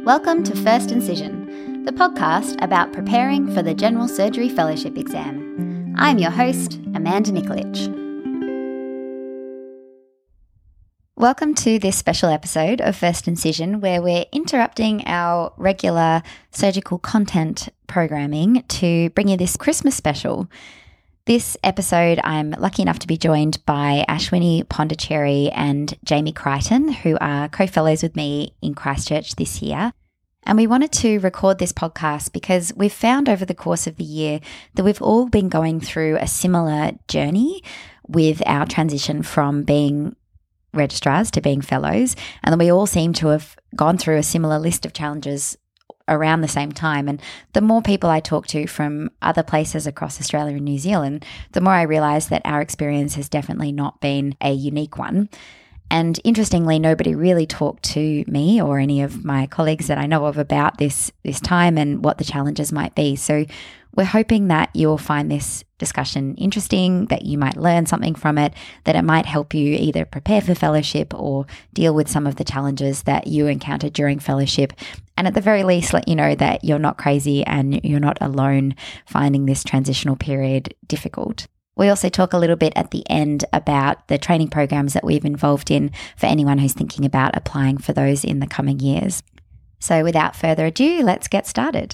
Welcome to First Incision, the podcast about preparing for the General Surgery Fellowship exam. I'm your host, Amanda Nikolic. Welcome to this special episode of First Incision, where we're interrupting our regular surgical content programming to bring you this Christmas special. This episode, I'm lucky enough to be joined by Ashwini Pondicherry and Jamie Crichton, who are co-fellows with me in Christchurch this year. And we wanted to record this podcast because we've found over the course of the year that we've all been going through a similar journey with our transition from being registrars to being fellows, and then we all seem to have gone through a similar list of challenges around the same time. And the more people I talk to from other places across Australia and New Zealand, the more I realise that our experience has definitely not been a unique one. And interestingly, nobody really talked to me or any of my colleagues that I know of about this time and what the challenges might be. So we're hoping that you'll find this discussion interesting, that you might learn something from it, that it might help you either prepare for fellowship or deal with some of the challenges that you encountered during fellowship. And at the very least, let you know that you're not crazy and you're not alone finding this transitional period difficult. We also talk a little bit at the end about the training programs that we've involved in for anyone who's thinking about applying for those in the coming years. So without further ado, let's get started.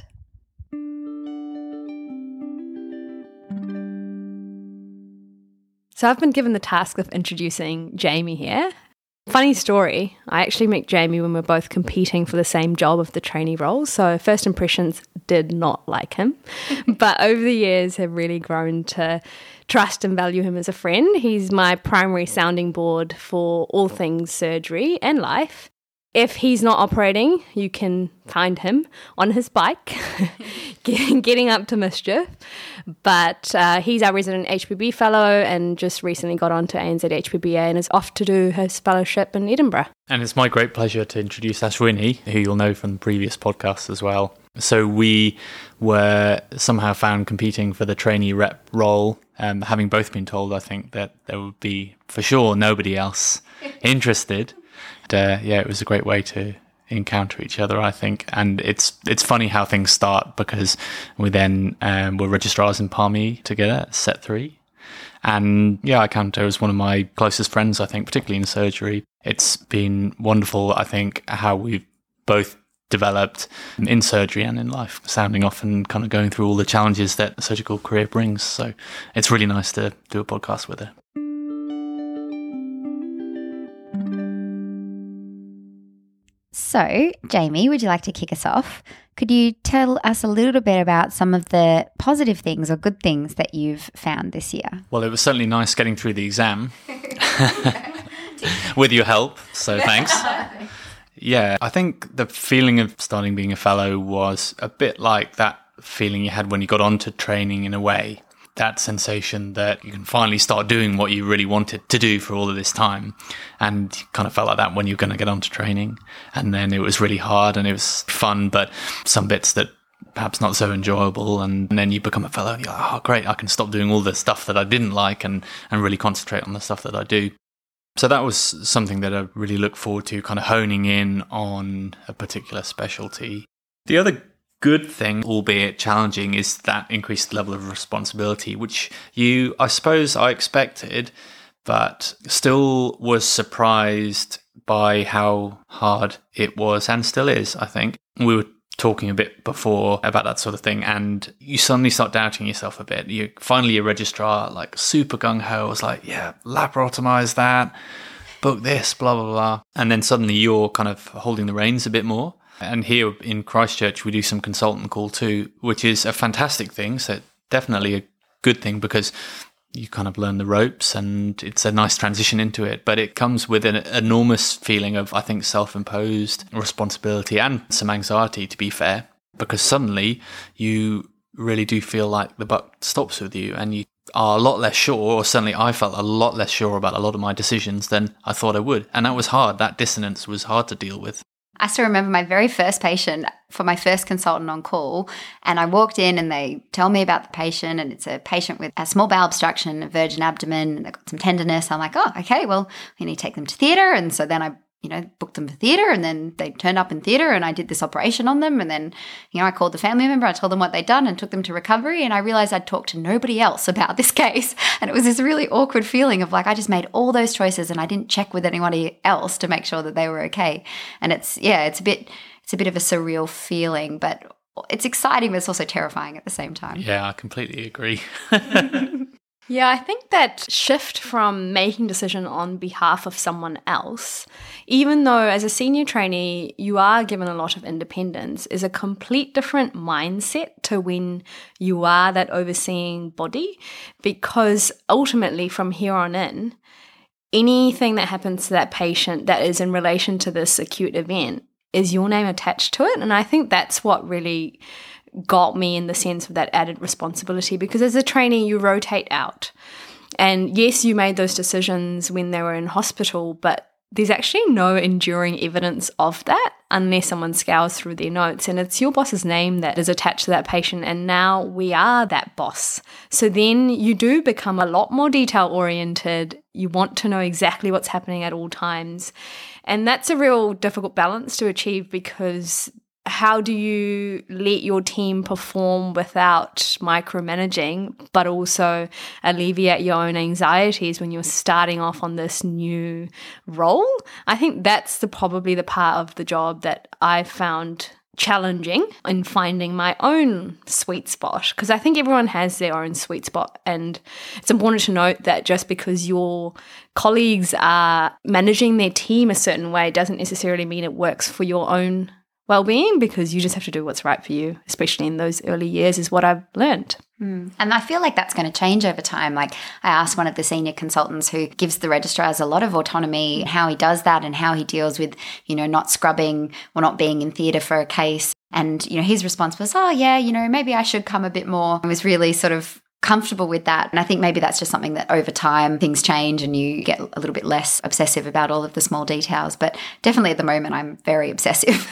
So I've been given the task of introducing Jamie here. Funny story, I actually met Jamie when we were both competing for the same job of the trainee role, so first impressions did not like him, but over the years have really grown to trust and value him as a friend. He's my primary sounding board for all things surgery and life. If he's not operating, you can find him on his bike, getting up to mischief. But he's our resident HPB fellow and just recently got on to ANZ HPBA and is off to do his fellowship in Edinburgh. And it's my great pleasure to introduce Ashwini, who you'll know from the previous podcasts as well. So we were somehow found competing for the trainee rep role, having both been told, I think, that there would be for sure nobody else interested. It was a great way to encounter each other, I think. And it's funny how things start, because we then were registrars in Palmy together, set 3. And I count her as one of my closest friends, I think, particularly in surgery. It's been wonderful, I think, how we've both developed in surgery and in life, sounding off and kind of going through all the challenges that a surgical career brings. So it's really nice to do a podcast with her. So, Jamie, would you like to kick us off? Could you tell us a little bit about some of the positive things or good things that you've found this year? Well, it was certainly nice getting through the exam with your help, so thanks. I think the feeling of starting being a fellow was a bit like that feeling you had when you got onto training in a way. That sensation that you can finally start doing what you really wanted to do for all of this time. And you kind of felt like that when you're going to get onto training. And then it was really hard and it was fun, but some bits that perhaps not so enjoyable. And then you become a fellow and you're like, oh, great, I can stop doing all the stuff that I didn't like and really concentrate on the stuff that I do. So that was something that I really look forward to, kind of honing in on a particular specialty. The other good thing, albeit challenging, is that increased level of responsibility, which I suppose I expected, but still was surprised by how hard it was and still is, I think. We were talking a bit before about that sort of thing, and you suddenly start doubting yourself a bit. You're finally a registrar, like super gung-ho, was like, laparotomize that, book this, blah, blah, blah. And then suddenly you're kind of holding the reins a bit more. And here in Christchurch, we do some consultant call too, which is a fantastic thing. So definitely a good thing, because you kind of learn the ropes and it's a nice transition into it. But it comes with an enormous feeling of, I think, self-imposed responsibility and some anxiety, to be fair, because suddenly you really do feel like the buck stops with you and you are a lot less sure, or certainly I felt a lot less sure about a lot of my decisions than I thought I would. And that was hard. That dissonance was hard to deal with. I still remember my very first patient for my first consultant on call, and I walked in and they tell me about the patient, and it's a patient with a small bowel obstruction, a virgin abdomen, and they've got some tenderness. I'm like, oh, okay, well, we need to take them to theatre. And so then I booked them for theatre, and then they turned up in theatre and I did this operation on them. And then, I called the family member, I told them what they'd done and took them to recovery. And I realised I'd talked to nobody else about this case. And it was this really awkward feeling of like, I just made all those choices and I didn't check with anybody else to make sure that they were okay. And it's a bit of a surreal feeling, but it's exciting, but it's also terrifying at the same time. Yeah, I completely agree. Yeah, I think that shift from making decision on behalf of someone else, even though as a senior trainee you are given a lot of independence, is a complete different mindset to when you are that overseeing body, because ultimately from here on in, anything that happens to that patient that is in relation to this acute event is your name attached to it. And I think that's what really got me in the sense of that added responsibility, because as a trainee you rotate out, and yes, you made those decisions when they were in hospital, but there's actually no enduring evidence of that unless someone scours through their notes, and it's your boss's name that is attached to that patient, and now we are that boss. So then you do become a lot more detail oriented. You want to know exactly what's happening at all times, and that's a real difficult balance to achieve, because how do you let your team perform without micromanaging, but also alleviate your own anxieties when you're starting off on this new role? I think that's probably the part of the job that I found challenging in finding my own sweet spot, because I think everyone has their own sweet spot, and it's important to note that just because your colleagues are managing their team a certain way doesn't necessarily mean it works for your own well-being, because you just have to do what's right for you, especially in those early years, is what I've learned. And I feel like that's going to change over time. Like, I asked one of the senior consultants who gives the registrars a lot of autonomy, how he does that and how he deals with, not scrubbing or not being in theatre for a case. And, his response was, maybe I should come a bit more. I was really sort of comfortable with that. And I think maybe that's just something that over time things change and you get a little bit less obsessive about all of the small details. But definitely at the moment I'm very obsessive.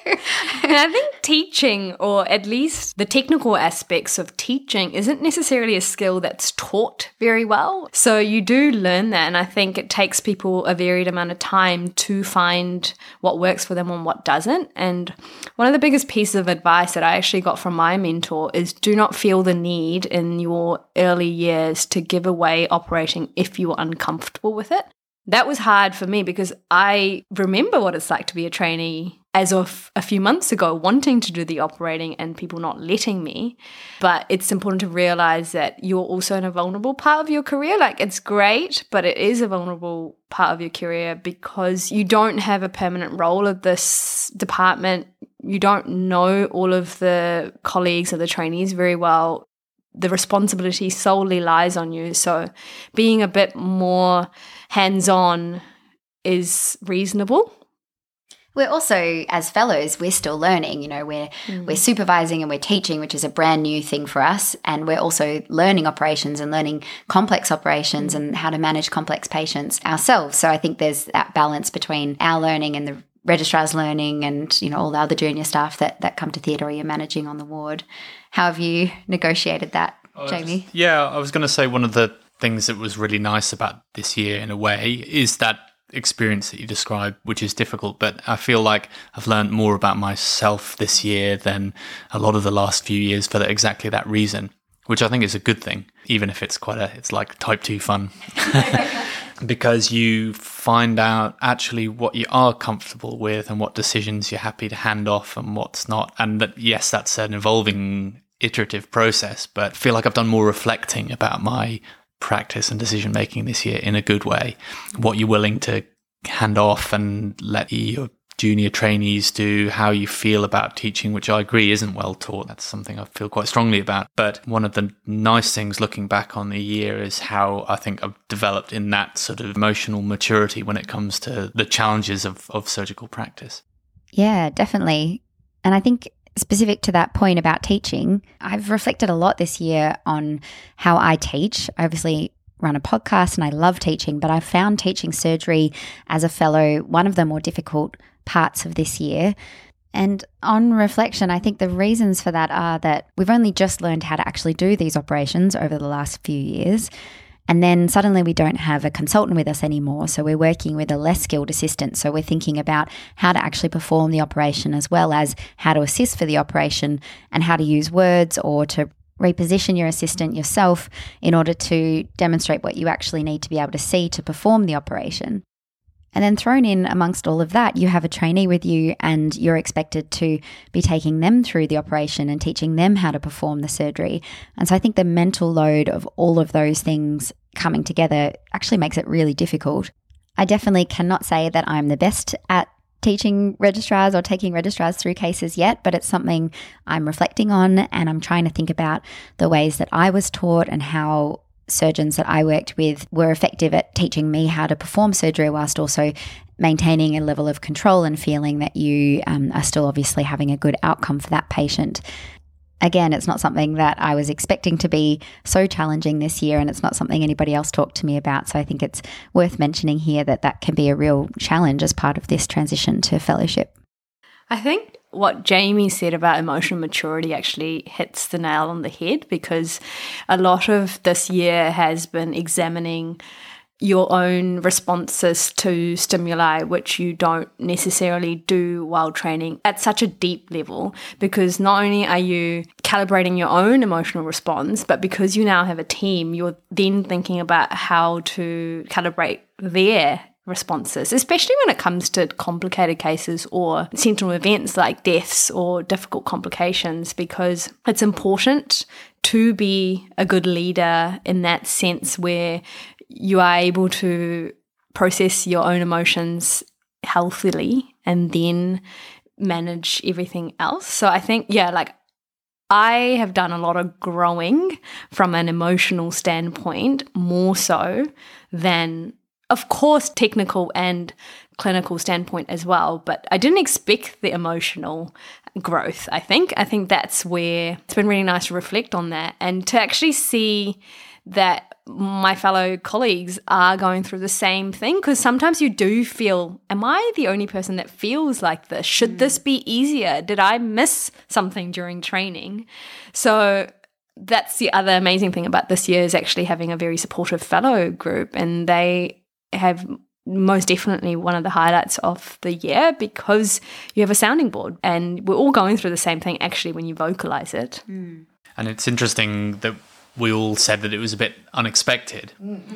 And I think teaching, or at least the technical aspects of teaching, isn't necessarily a skill that's taught very well. So you do learn that, and I think it takes people a varied amount of time to find what works for them and what doesn't. And one of the biggest pieces of advice that I actually got from my mentor is do not feel the need in your early years to give away operating if you're uncomfortable with it. That was hard for me, because I remember what it's like to be a trainee as of a few months ago, wanting to do the operating and people not letting me. But it's important to realize that you're also in a vulnerable part of your career. Like, it's great, but it is a vulnerable part of your career because you don't have a permanent role of this department. You don't know all of the colleagues or the trainees very well. The responsibility solely lies on you. So being a bit more hands-on is reasonable. We're also, as fellows, we're still learning. We're supervising and we're teaching, which is a brand new thing for us. And we're also learning operations and learning complex operations and how to manage complex patients ourselves. So I think there's that balance between our learning and the registrar's learning and, all the other junior staff that come to theatre or you're managing on the ward. How have you negotiated that, Jamie? I was going to say one of the things that was really nice about this year in a way is that experience that you described, which is difficult, but I feel like I've learned more about myself this year than a lot of the last few years for exactly that reason, which I think is a good thing, even if it's it's like type 2 fun. Because you find out actually what you are comfortable with and what decisions you're happy to hand off and what's not. And that, yes, that's an evolving, iterative process, but I feel like I've done more reflecting about my practice and decision making this year in a good way. What you're willing to hand off and let your junior trainees do, how you feel about teaching, which I agree isn't well taught. That's something I feel quite strongly about. But one of the nice things looking back on the year is how I think I've developed in that sort of emotional maturity when it comes to the challenges of surgical practice. Yeah, definitely. And I think specific to that point about teaching, I've reflected a lot this year on how I teach. I obviously run a podcast and I love teaching, but I found teaching surgery as a fellow one of the more difficult parts of this year. And on reflection, I think the reasons for that are that we've only just learned how to actually do these operations over the last few years. And then suddenly we don't have a consultant with us anymore. So we're working with a less skilled assistant. So we're thinking about how to actually perform the operation as well as how to assist for the operation and how to use words or to reposition your assistant yourself in order to demonstrate what you actually need to be able to see to perform the operation. And then thrown in amongst all of that, you have a trainee with you and you're expected to be taking them through the operation and teaching them how to perform the surgery. And so I think the mental load of all of those things coming together actually makes it really difficult. I definitely cannot say that I'm the best at teaching registrars or taking registrars through cases yet, but it's something I'm reflecting on, and I'm trying to think about the ways that I was taught and how surgeons that I worked with were effective at teaching me how to perform surgery whilst also maintaining a level of control and feeling that you are still obviously having a good outcome for that patient. Again, it's not something that I was expecting to be so challenging this year, and it's not something anybody else talked to me about. So I think it's worth mentioning here that that can be a real challenge as part of this transition to fellowship. I think what Jamie said about emotional maturity actually hits the nail on the head, because a lot of this year has been examining your own responses to stimuli, which you don't necessarily do while training at such a deep level, because not only are you calibrating your own emotional response, but because you now have a team, you're then thinking about how to calibrate their responses, especially when it comes to complicated cases or sentinel events like deaths or difficult complications, because it's important to be a good leader in that sense where you are able to process your own emotions healthily and then manage everything else. So I think, I have done a lot of growing from an emotional standpoint, more so than, of course, technical and clinical standpoint as well. But I didn't expect the emotional growth, I think. I think that's where it's been really nice to reflect on that and to actually see that my fellow colleagues are going through the same thing, because sometimes you do feel, am I the only person that feels like this? Should this be easier? Did I miss something during training? So that's the other amazing thing about this year, is actually having a very supportive fellow group, and they have most definitely one of the highlights of the year, because you have a sounding board and we're all going through the same thing actually when you vocalize it. And it's interesting that we all said that it was a bit unexpected.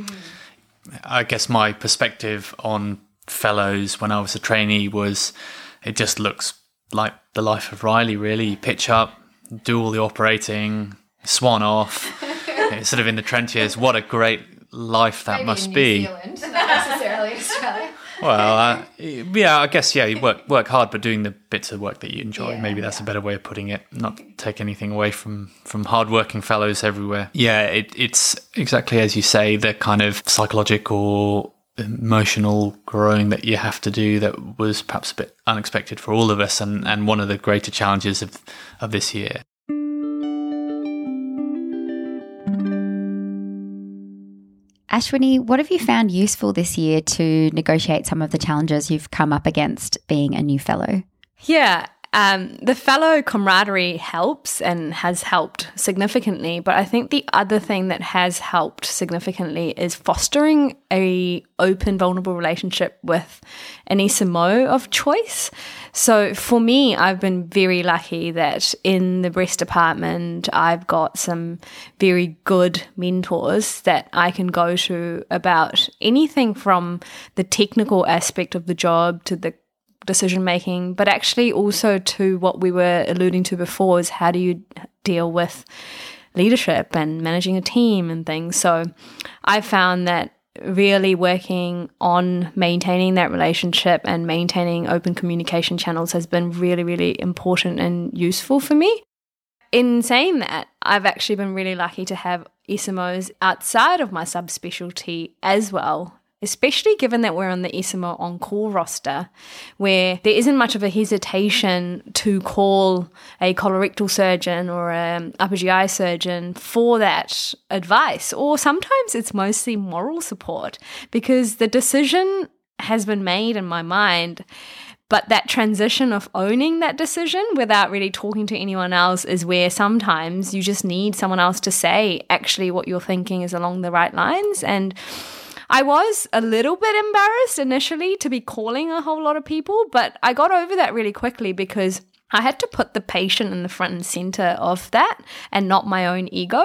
I guess my perspective on fellows when I was a trainee was, it just looks like the life of Riley, really. You pitch up, do all the operating, swan off, sort of in the trenches. What a great life that must be. New Zealand, not necessarily Australia. Well, I guess, you work hard, but doing the bits of work that you enjoy. Maybe that's a better way of putting it. Not take anything away from hardworking fellows everywhere. Yeah, it's exactly as you say, the kind of psychological, emotional growing that you have to do that was perhaps a bit unexpected for all of us, and one of the greater challenges of this year. Ashwini, what have you found useful this year to negotiate some of the challenges you've come up against being a new fellow? Yeah, the fellow camaraderie helps and has helped significantly, but I think the other thing that has helped significantly is fostering a open, vulnerable relationship with an SMO of choice. So for me, I've been very lucky that in the breast department, I've got some very good mentors that I can go to about anything from the technical aspect of the job to the decision making, but actually also to what we were alluding to before, is how do you deal with leadership and managing a team and things. So I found that really working on maintaining that relationship and maintaining open communication channels has been really, really important and useful for me. In saying that, I've actually been really lucky to have SMOs outside of my subspecialty as well, especially given that we're on the SMO on-call roster, where there isn't much of a hesitation to call a colorectal surgeon or an upper GI surgeon for that advice. Or sometimes it's mostly moral support, because the decision has been made in my mind But that transition of owning that decision without really talking to anyone else is where sometimes you just need someone else to say, actually, what you're thinking is along the right lines. And I was a little bit embarrassed initially to be calling a whole lot of people, but I got over that really quickly because I had to put the patient in the front and center of that and not my own ego.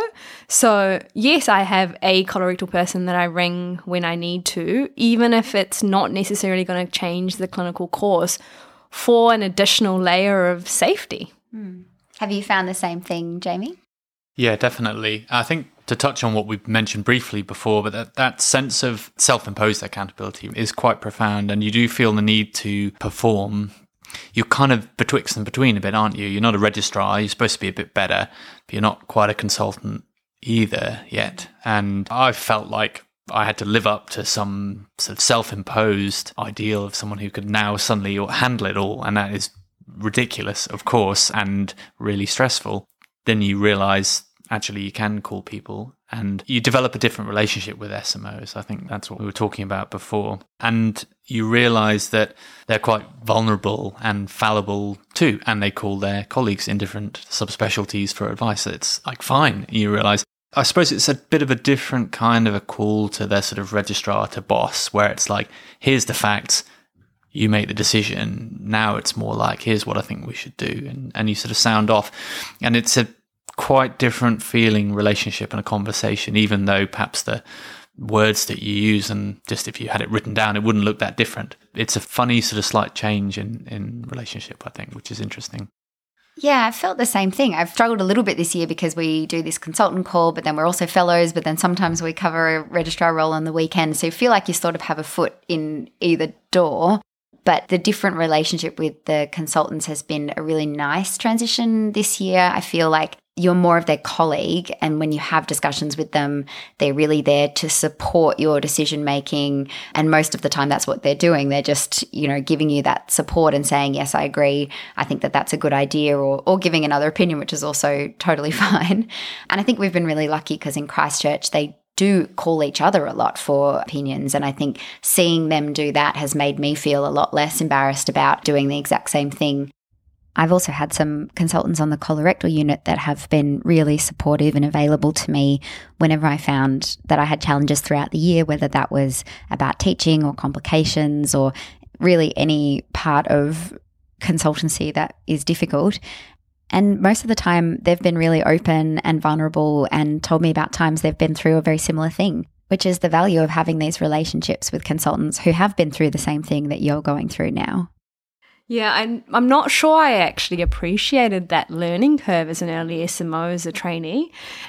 So yes, I have a colorectal person that I ring when I need to, even if it's not necessarily going to change the clinical course, for an additional layer of safety. Have you found the same thing, Jamie? Yeah, definitely. I think to touch on what we've mentioned briefly before, but that sense of self-imposed accountability is quite profound, and you do feel the need to perform. You're kind of betwixt and between a bit, aren't you? You're not a registrar, you're supposed to be a bit better, but you're not quite a consultant either yet. And I felt like I had to live up to some sort of self-imposed ideal of someone who could now suddenly handle it all. And that is ridiculous, of course, and really stressful. Then you realize actually you can call people and you develop a different relationship with SMOs. I think that's what we were talking about before. And you realize that they're quite vulnerable and fallible too. And they call their colleagues in different subspecialties for advice. It's like, fine. You realize, I suppose it's a bit of a different kind of a call to their sort of registrar to boss, where it's like, here's the facts, you make the decision. Now it's more like, here's what I think we should do. And you sort of sound off. And it's a quite different feeling relationship and a conversation, even though perhaps the words that you use and just if you had it written down, it wouldn't look that different. It's a funny sort of slight change in relationship, I think, which is interesting. Yeah, I felt the same thing. I've struggled a little bit this year because we do this consultant call, but then we're also fellows, but then sometimes we cover a registrar role on the weekend. So you feel like you sort of have a foot in either door. But the different relationship with the consultants has been a really nice transition this year. I feel like you're more of their colleague, and when you have discussions with them, they're really there to support your decision making. And most of the time that's what they're doing. They're just, giving you that support and saying, yes, I agree. I think that that's a good idea, or giving another opinion, which is also totally fine. And I think we've been really lucky because in Christchurch, they do call each other a lot for opinions. And I think seeing them do that has made me feel a lot less embarrassed about doing the exact same thing. I've also had some consultants on the colorectal unit that have been really supportive and available to me whenever I found that I had challenges throughout the year, whether that was about teaching or complications or really any part of consultancy that is difficult. And most of the time, they've been really open and vulnerable and told me about times they've been through a very similar thing, which is the value of having these relationships with consultants who have been through the same thing that you're going through now. Yeah, I'm not sure I actually appreciated that learning curve as an early SMO, as a trainee.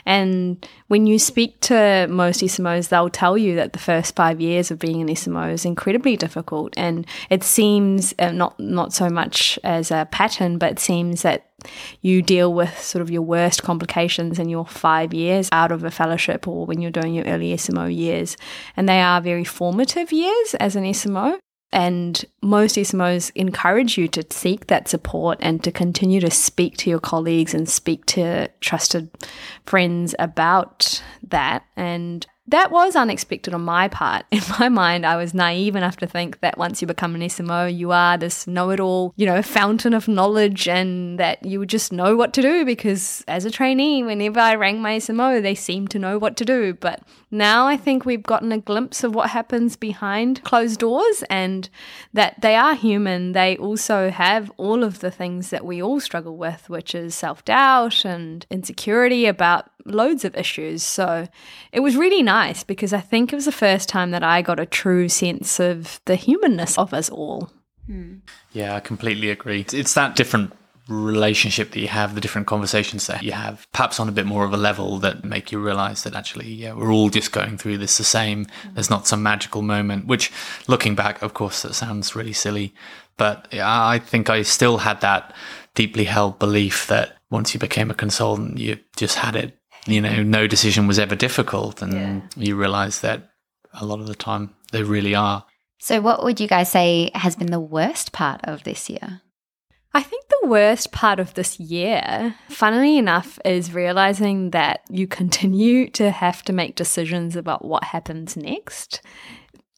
And when you speak to most SMOs, they'll tell you that the first 5 years of being an SMO is incredibly difficult. And it seems not so much as a pattern, but it seems that you deal with sort of your worst complications in your 5 years out of a fellowship or when you're doing your early SMO years. And they are very formative years as an SMO. And most SMOs encourage you to seek that support and to continue to speak to your colleagues and speak to trusted friends about that. And that was unexpected on my part. In my mind, I was naive enough to think that once you become an SMO, you are this know-it-all, fountain of knowledge, and that you would just know what to do, because as a trainee, whenever I rang my SMO, they seemed to know what to do. But now I think we've gotten a glimpse of what happens behind closed doors, and that they are human. They also have all of the things that we all struggle with, which is self-doubt and insecurity about loads of issues. So it was really nice because I think it was the first time that I got a true sense of the humanness of us all. Yeah, I completely agree. It's that different relationship that you have, the different conversations that you have, perhaps on a bit more of a level that make you realize that actually, yeah, we're all just going through this the same. There's not some magical moment, which looking back, of course, that sounds really silly. But I think I still had that deeply held belief that once you became a consultant, you just had it. No decision was ever difficult. And you realize that a lot of the time they really are. So what would you guys say has been the worst part of this year? I think the worst part of this year, funnily enough, is realizing that you continue to have to make decisions about what happens next.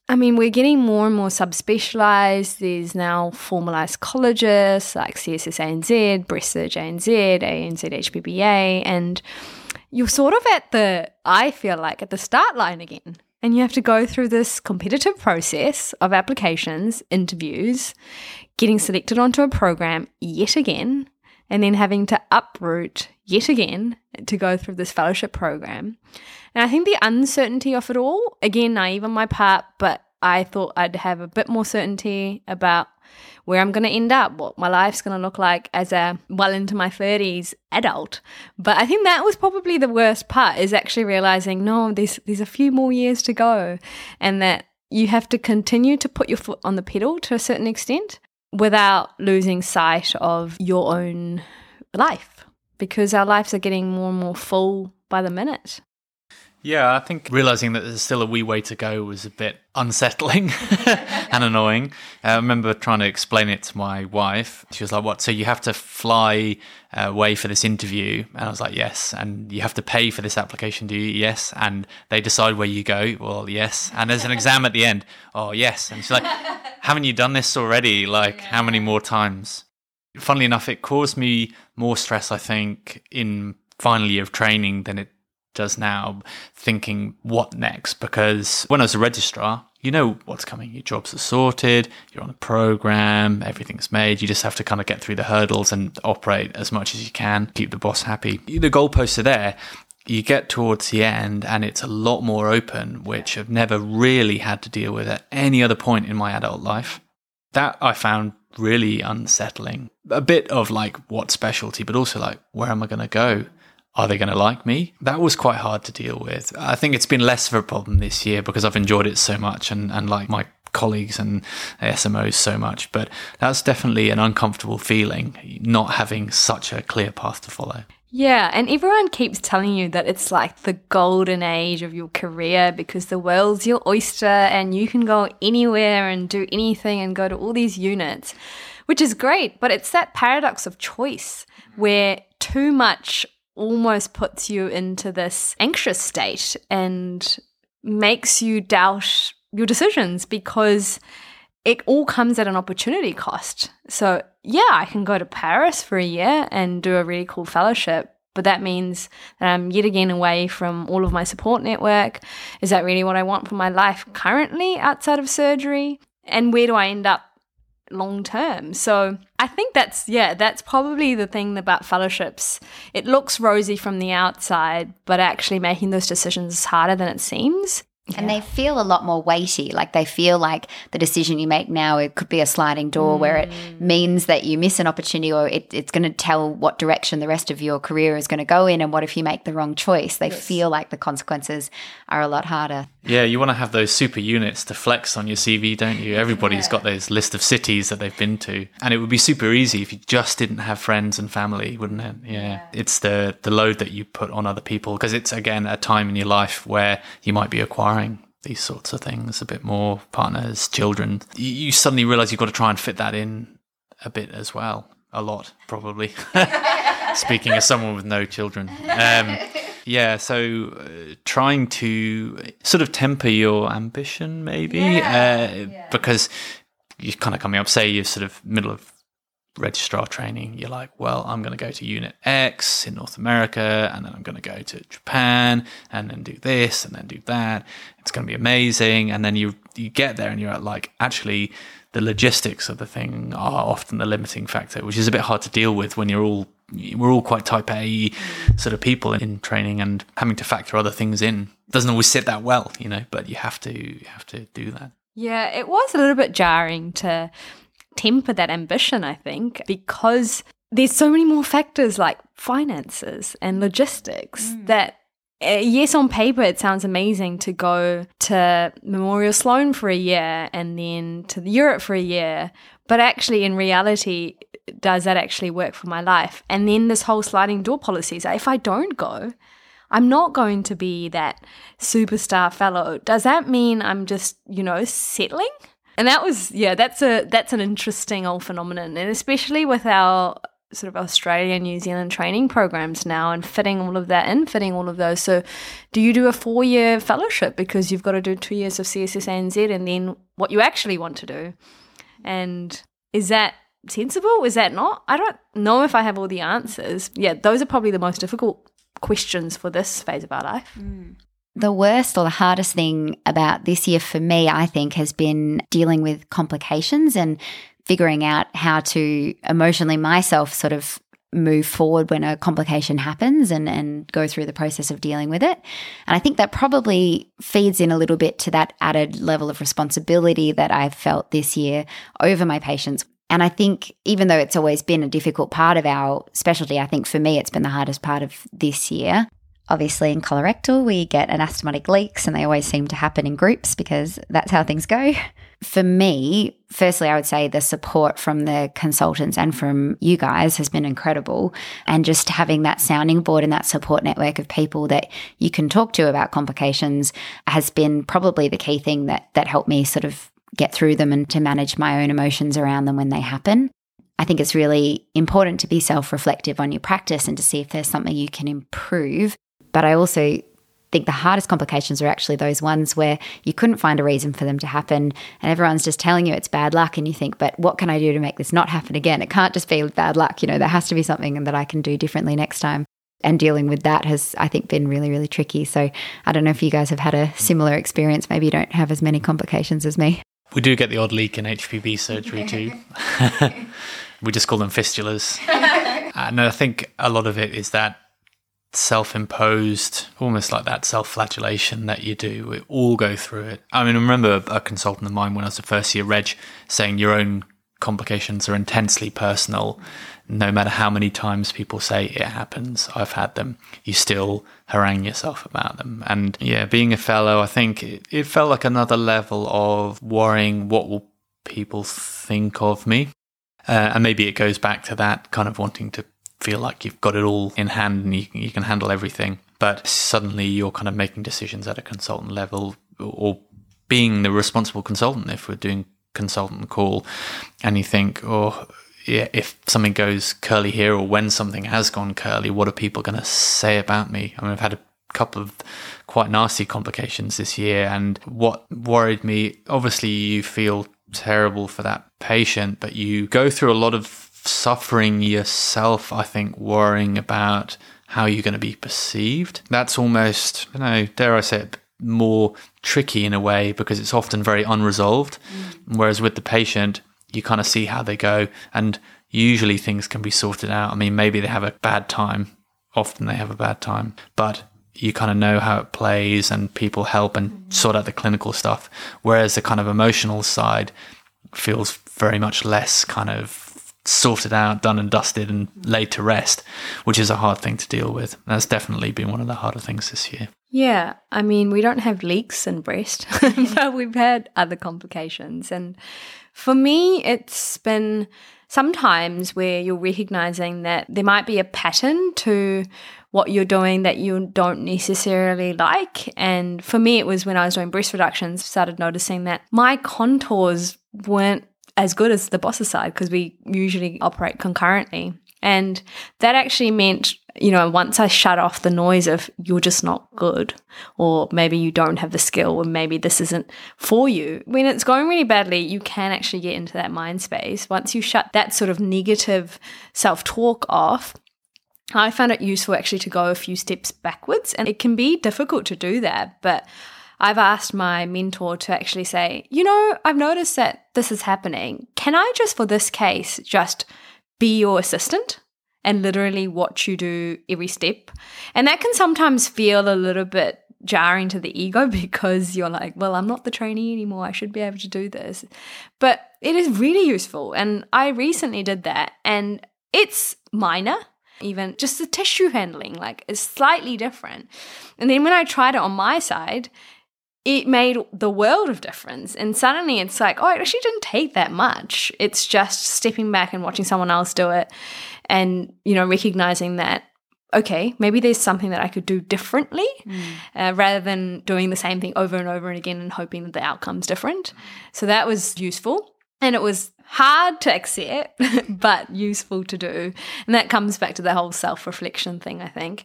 I mean, we're getting more and more subspecialised. There's now formalised colleges like CSS ANZ, Breast Surg ANZ, ANZ HPBA, and you're sort of I feel like, at the start line again. And you have to go through this competitive process of applications, interviews, getting selected onto a program yet again, and then having to uproot yet again to go through this fellowship program. And I think the uncertainty of it all, again, naive on my part, but I thought I'd have a bit more certainty about where I'm going to end up, what my life's going to look like as a well into my 30s adult. But I think that was probably the worst part, is actually realizing, no, there's a few more years to go, and that you have to continue to put your foot on the pedal to a certain extent without losing sight of your own life, because our lives are getting more and more full by the minute. Yeah, I think realising that there's still a wee way to go was a bit unsettling and annoying. I remember trying to explain it to my wife. She was like, what, so you have to fly away for this interview? And I was like, yes. And you have to pay for this application, do you? Yes. And they decide where you go? Well, yes. And there's an exam at the end? Oh, yes. And she's like, haven't you done this already? Like, how many more times? Funnily enough, it caused me more stress, I think, in final year of training than it does now, thinking what next, because when I was a registrar, you know what's coming. Your jobs are sorted, you're on a program, everything's made. You just have to kind of get through the hurdles and operate as much as you can, keep the boss happy. The goalposts are there. You get towards the end and it's a lot more open, which I've never really had to deal with at any other point in my adult life. That I found really unsettling. A bit of like, what specialty, but also like, where am I going to go? Are they going to like me? That was quite hard to deal with. I think it's been less of a problem this year because I've enjoyed it so much and like my colleagues and SMOs so much. But that's definitely an uncomfortable feeling, not having such a clear path to follow. Yeah, and everyone keeps telling you that it's like the golden age of your career because the world's your oyster and you can go anywhere and do anything and go to all these units, which is great. But it's that paradox of choice where too much almost puts you into this anxious state and makes you doubt your decisions because it all comes at an opportunity cost. So yeah, I can go to Paris for a year and do a really cool fellowship, but that means that I'm yet again away from all of my support network. Is that really what I want for my life currently outside of surgery? And where do I end up long term? So I think that's probably the thing about fellowships. It looks rosy from the outside, but actually making those decisions is harder than it seems. And they feel a lot more weighty. Like they feel like the decision you make now, it could be a sliding door where it means that you miss an opportunity or it's going to tell what direction the rest of your career is going to go in. And what if you make the wrong choice? They feel like the consequences are a lot harder. Yeah, you want to have those super units to flex on your CV, don't you? Everybody's got those list of cities that they've been to. And it would be super easy if you just didn't have friends and family, wouldn't it? Yeah. It's the load that you put on other people because it's, again, a time in your life where you might be acquiring these sorts of things a bit more, partners, children. You suddenly realize you've got to try and fit that in a bit as well. A lot, probably. Speaking as someone with no children. So trying to sort of temper your ambition, maybe, because you're kind of coming up, say you're sort of middle of registrar training, you're like, well, I'm going to go to Unit X in North America, and then I'm going to go to Japan, and then do this, and then do that. It's going to be amazing. And then you get there, and you're like, actually, the logistics of the thing are often the limiting factor, which is a bit hard to deal with when we're all quite type A sort of people in training, and having to factor other things in doesn't always sit that well, but you have to do that. Yeah, it was a little bit jarring to temper that ambition, I think, because there's so many more factors like finances and logistics that yes, on paper it sounds amazing to go to Memorial Sloan for a year and then to Europe for a year, but actually in reality, does that actually work for my life? And then this whole sliding door policy is like, if I don't go, I'm not going to be that superstar fellow. Does that mean I'm just, settling? And that was, that's an interesting old phenomenon. And especially with our sort of Australia, New Zealand training programs now and fitting all of that in, fitting all of those. So do you do a 4-year fellowship because you've got to do 2 years of CSSANZ and then what you actually want to do? And is that sensible? Is that not? I don't know if I have all the answers. Yeah, those are probably the most difficult questions for this phase of our life. The worst or the hardest thing about this year for me, I think, has been dealing with complications and figuring out how to emotionally myself sort of move forward when a complication happens and go through the process of dealing with it. And I think that probably feeds in a little bit to that added level of responsibility that I've felt this year over my patients. And I think even though it's always been a difficult part of our specialty, I think for me it's been the hardest part of this year. Obviously in colorectal we get anastomotic leaks and they always seem to happen in groups because that's how things go. For me, firstly, I would say the support from the consultants and from you guys has been incredible. And just having that sounding board and that support network of people that you can talk to about complications has been probably the key thing that helped me sort of get through them and to manage my own emotions around them when they happen. I think it's really important to be self-reflective on your practice and to see if there's something you can improve. But I also think the hardest complications are actually those ones where you couldn't find a reason for them to happen and everyone's just telling you it's bad luck and you think, but what can I do to make this not happen again? It can't just be bad luck. There has to be something that I can do differently next time. And dealing with that has, I think, been really, really tricky. So I don't know if you guys have had a similar experience. Maybe you don't have as many complications as me. We do get the odd leak in HPB surgery too. We just call them fistulas. And I think a lot of it is that self-imposed, almost like that self-flagellation that you do. We all go through it. I mean, I remember a consultant of mine when I was a first year reg saying your own complications are intensely personal. No matter how many times people say it happens, I've had them, you still harangue yourself about them. And yeah, being a fellow, I think it felt like another level of worrying what will people think of me. And maybe it goes back to that kind of wanting to feel like you've got it all in hand and you can handle everything. But suddenly you're kind of making decisions at a consultant level or being the responsible consultant if we're doing consultant call, and you think, oh, yeah, if something goes curly here or when something has gone curly, what are people going to say about me? I mean, I've had a couple of quite nasty complications this year, and what worried me, obviously you feel terrible for that patient, but you go through a lot of suffering yourself, I think, worrying about how you're going to be perceived. That's almost, dare I say it, more tricky in a way because it's often very unresolved. Whereas with the patient, you kind of see how they go and usually things can be sorted out. I mean, maybe they have a bad time. Often they have a bad time, but you kind of know how it plays and people help and sort out the clinical stuff. Whereas the kind of emotional side feels very much less kind of sorted out, done and dusted and laid to rest, which is a hard thing to deal with. That's definitely been one of the harder things this year. Yeah, I mean, we don't have leaks in breast, but we've had other complications. And for me, it's been sometimes where you're recognizing that there might be a pattern to what you're doing that you don't necessarily like. And for me, it was when I was doing breast reductions, started noticing that my contours weren't as good as the boss's side because we usually operate concurrently. And that actually meant, once I shut off the noise of you're just not good, or maybe you don't have the skill, or maybe this isn't for you. When it's going really badly, you can actually get into that mind space. Once you shut that sort of negative self-talk off, I found it useful actually to go a few steps backwards. And it can be difficult to do that, but I've asked my mentor to actually say, I've noticed that this is happening. Can I just, for this case, just be your assistant and literally watch you do every step? And that can sometimes feel a little bit jarring to the ego because you're like, well, I'm not the trainee anymore. I should be able to do this. But it is really useful. And I recently did that and it's minor. Even just the tissue handling, is slightly different. And then when I tried it on my side, it made the world of difference. And suddenly it's like, oh, it actually didn't take that much. It's just stepping back and watching someone else do it and, recognizing that, okay, maybe there's something that I could do differently rather than doing the same thing over and over and again and hoping that the outcome's different. So that was useful. And it was hard to accept, but useful to do. And that comes back to the whole self-reflection thing, I think.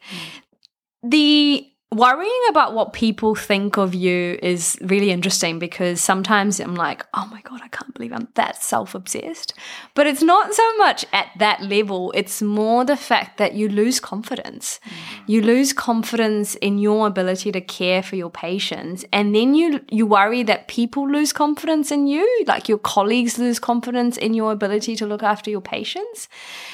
The worrying about what people think of you is really interesting, because sometimes I'm like, oh my God, I can't believe I'm that self-obsessed. But it's not so much at that level. It's more the fact that you lose confidence. You lose confidence in your ability to care for your patients. And then you worry that people lose confidence in you, like your colleagues lose confidence in your ability to look after your patients.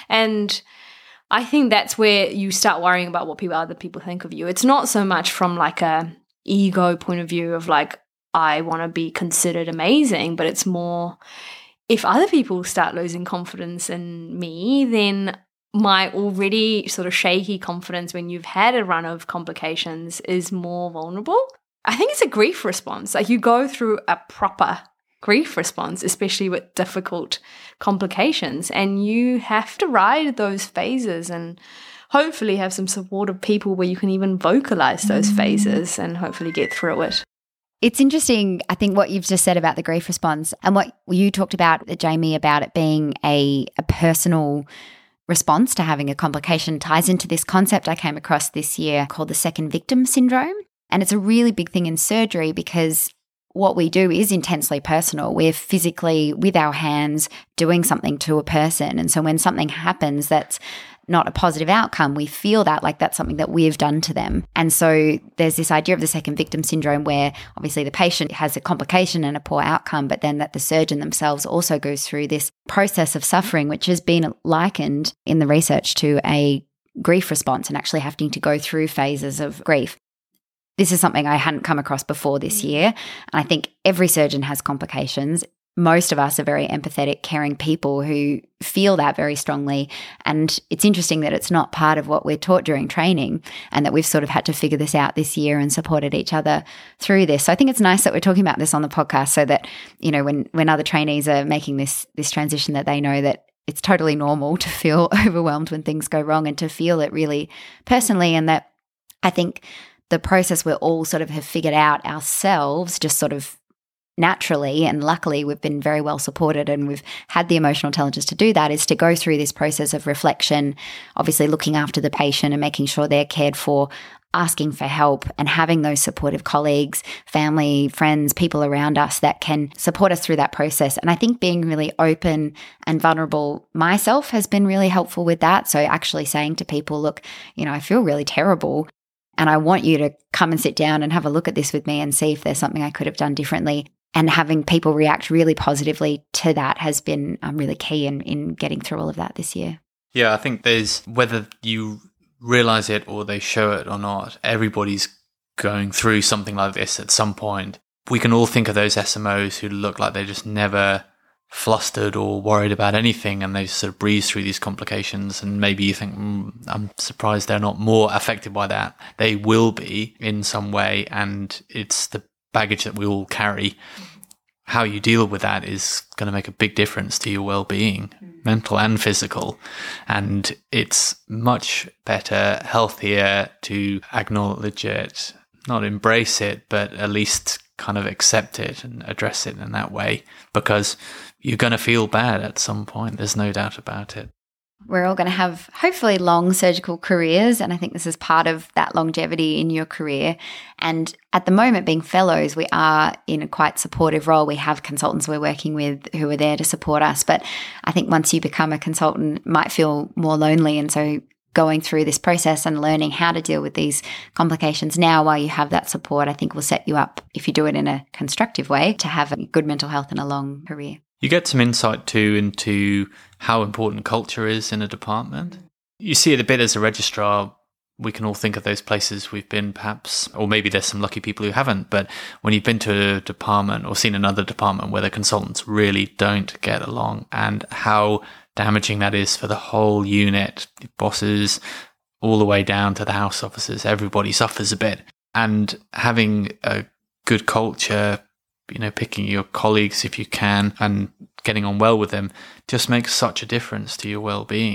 And I think that's where you start worrying about what other people think of you. It's not so much from like a ego point of view of like, I want to be considered amazing, but it's more, if other people start losing confidence in me, then my already sort of shaky confidence when you've had a run of complications is more vulnerable. I think it's a grief response. Like you go through a proper grief response, especially with difficult complications, and you have to ride those phases and hopefully have some supportive people where you can even vocalize those phases and hopefully get through it. It's interesting, I think, what you've just said about the grief response and what you talked about, Jamie, about it being a personal response to having a complication ties into this concept I came across this year called the second victim syndrome. And it's a really big thing in surgery because what we do is intensely personal. We're physically, with our hands, doing something to a person. And so when something happens that's not a positive outcome, we feel that like that's something that we've done to them. And so there's this idea of the second victim syndrome where obviously the patient has a complication and a poor outcome, but then that the surgeon themselves also goes through this process of suffering, which has been likened in the research to a grief response and actually having to go through phases of grief. This is something I hadn't come across before this year. And I think every surgeon has complications. Most of us are very empathetic, caring people who feel that very strongly. And it's interesting that it's not part of what we're taught during training and that we've sort of had to figure this out this year and supported each other through this. So I think it's nice that we're talking about this on the podcast so that, you know, when other trainees are making this transition, that they know that it's totally normal to feel overwhelmed when things go wrong and to feel it really personally. And that I think the process we all sort of have figured out ourselves just sort of naturally, and luckily we've been very well supported and we've had the emotional intelligence to do that, is to go through this process of reflection, obviously looking after the patient and making sure they're cared for, asking for help and having those supportive colleagues, family, friends, people around us that can support us through that process. And I think being really open and vulnerable myself has been really helpful with that. So actually saying to people, look, you know, I feel really terrible, and I want you to come and sit down and have a look at this with me and see if there's something I could have done differently. And having people react really positively to that has been really key in getting through all of that this year. Yeah, I think there's, whether you realize it or they show it or not, everybody's going through something like this at some point. We can all think of those SMOs who look like they're just never flustered or worried about anything, and they sort of breeze through these complications, and maybe you think, I'm surprised they're not more affected by that. They will be in some way, and it's the baggage that we all carry. How you deal with that is going to make a big difference to your well-being, mental and physical. And it's much better, healthier to acknowledge it, not embrace it, but at least kind of accept it and address it in that way, because you're going to feel bad at some point. There's no doubt about it. We're all going to have hopefully long surgical careers, and I think this is part of that longevity in your career. And at the moment, being fellows, we are in a quite supportive role. We have consultants we're working with who are there to support us. But I think once you become a consultant, it might feel more lonely. And so going through this process and learning how to deal with these complications now while you have that support, I think will set you up, if you do it in a constructive way, to have a good mental health and a long career. You get some insight too into how important culture is in a department. You see it a bit as a registrar. We can all think of those places we've been, perhaps, or maybe there's some lucky people who haven't, but when you've been to a department or seen another department where the consultants really don't get along, and how damaging that is for the whole unit, the bosses, all the way down to the house officers, everybody suffers a bit. And having a good culture, you know, picking your colleagues if you can and getting on well with them just makes such a difference to your well-being.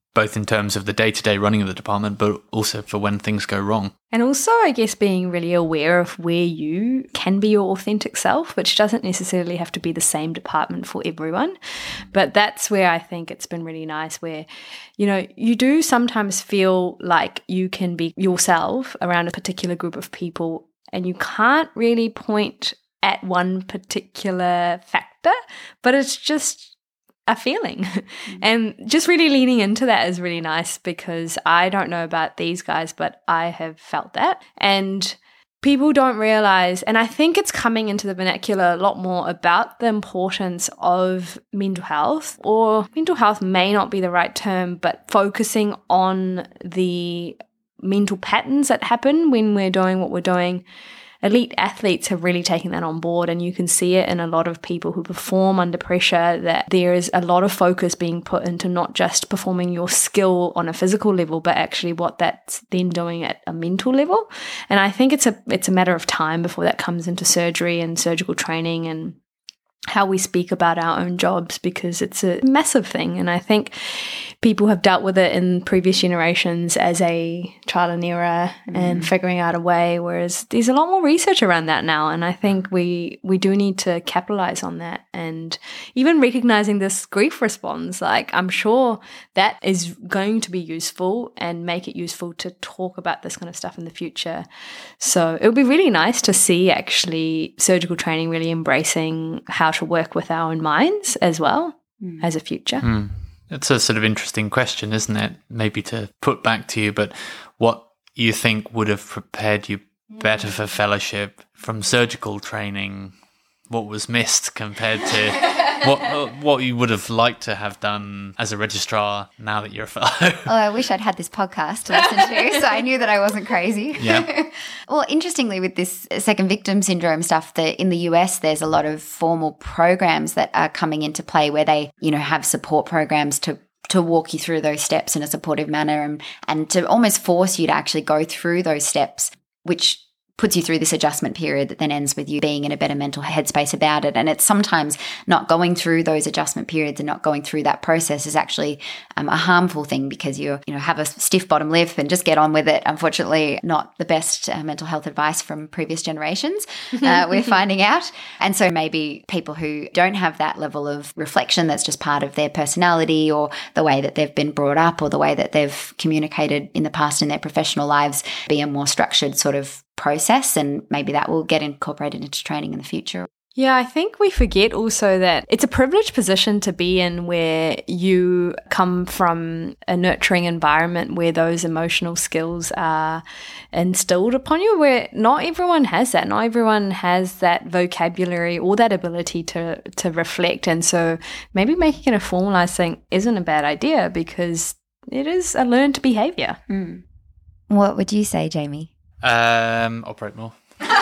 both in terms of the day-to-day running of the department, but also for when things go wrong. And also, I guess, being really aware of where you can be your authentic self, which doesn't necessarily have to be the same department for everyone. But that's where I think it's been really nice, where, you know, you do sometimes feel like you can be yourself around a particular group of people, and you can't really point at one particular factor, but it's just a feeling. And just really leaning into that is really nice, because I don't know about these guys, but I have felt that. And people don't realize, and I think it's coming into the vernacular a lot more, about the importance of mental health, or mental health may not be the right term, but focusing on the mental patterns that happen when we're doing what we're doing. Elite athletes have really taken that on board, and you can see it in a lot of people who perform under pressure, that there is a lot of focus being put into not just performing your skill on a physical level, but actually what that's then doing at a mental level. And I think it's a matter of time before that comes into surgery and surgical training and how we speak about our own jobs, because it's a massive thing. And I think people have dealt with it in previous generations as a trial and error and figuring out a way, whereas there's a lot more research around that now. And I think we do need to capitalize on that. And even recognizing this grief response, like, I'm sure that is going to be useful and make it useful to talk about this kind of stuff in the future. So it would be really nice to see actually surgical training really embracing how to work with our own minds as well as a future. It's a sort of interesting question, isn't it? Maybe to put back to you, but what you think would have prepared you better for fellowship from surgical training? What was missed compared to what you would have liked to have done as a registrar now that you're a fellow? Oh, I wish I'd had this podcast to listen to, so I knew that I wasn't crazy. Yeah. Well, interestingly, with this second victim syndrome stuff, in the US, there's a lot of formal programs that are coming into play where they, you know, have support programs to walk you through those steps in a supportive manner and to almost force you to actually go through those steps, which puts you through this adjustment period that then ends with you being in a better mental headspace about it. And it's sometimes not going through those adjustment periods and not going through that process is actually a harmful thing, because you have a stiff bottom lip and just get on with it. Unfortunately, not the best mental health advice from previous generations, we're finding out. And so maybe people who don't have that level of reflection, that's just part of their personality or the way that they've been brought up or the way that they've communicated in the past in their professional lives, be a more structured sort of process, and maybe that will get incorporated into training in the future. Yeah, I think we forget also that it's a privileged position to be in, where you come from a nurturing environment where those emotional skills are instilled upon you, where not everyone has that. Not everyone has that vocabulary or that ability to reflect. And so maybe making it a formalized thing isn't a bad idea, because it is a learned behavior. What would you say, Jamie? Operate more.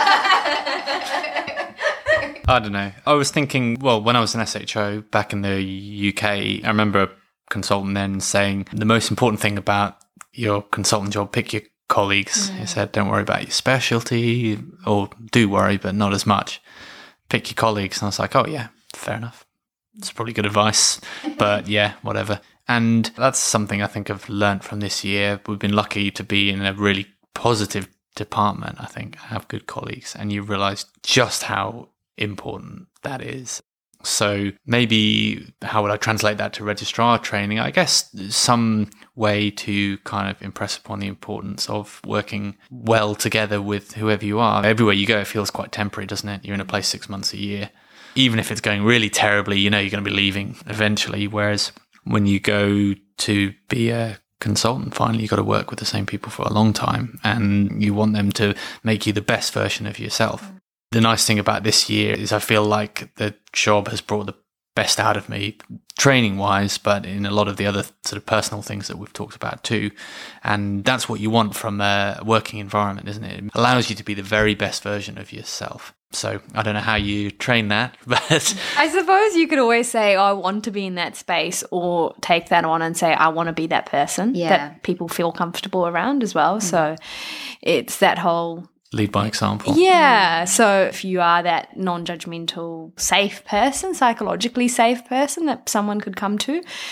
I don't know. I was thinking, well, when I was an SHO back in the UK, I remember a consultant then saying the most important thing about your consultant job, pick your colleagues. He said, don't worry about your specialty, or do worry, but not as much. Pick your colleagues. And I was like, oh yeah, fair enough. It's probably good advice, but yeah, whatever. And that's something I think I've learned from this year. We've been lucky to be in a really positive department. I think I have good colleagues, and you realize just how important that is. So maybe how would I translate that to registrar training? I guess some way to kind of impress upon the importance of working well together with whoever you are. Everywhere you go, it feels quite temporary, doesn't it? You're in a place 6 months a year. Even if it's going really terribly, you know you're going to be leaving eventually. Whereas when you go to be a consultant, finally you've got to work with the same people for a long time, and you want them to make you the best version of yourself. The nice thing about this year is I feel like the job has brought the best out of me, training wise, but in a lot of the other sort of personal things that we've talked about too. And that's what you want from a working environment, isn't it? It allows you to be the very best version of yourself. So I don't know how you train that, but I suppose you could always say, oh, I want to be in that space, or take that on and say, I want to be that person that people feel comfortable around as well. So it's that whole lead by example. Yeah. So if you are that non-judgmental, safe person, psychologically safe person that someone could come to,